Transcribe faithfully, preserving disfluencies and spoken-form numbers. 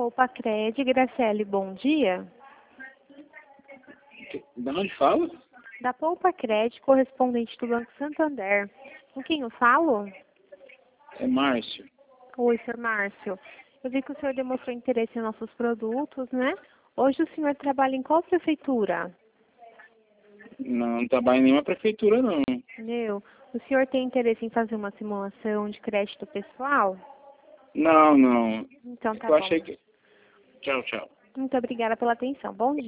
Poupa Cred, Graciele, bom dia. Da onde fala? Da Poupa Cred, correspondente do Banco Santander. Com quem eu falo? É Márcio. Oi, senhor Márcio. Eu vi que o senhor demonstrou interesse em nossos produtos, né? Hoje o senhor trabalha em qual prefeitura? Não, não trabalho em nenhuma prefeitura, não. Meu, o senhor tem interesse em fazer uma simulação de crédito pessoal? Não, não. Então tá Eu bom. achei que... Tchau, tchau. Muito obrigada pela atenção. Bom dia.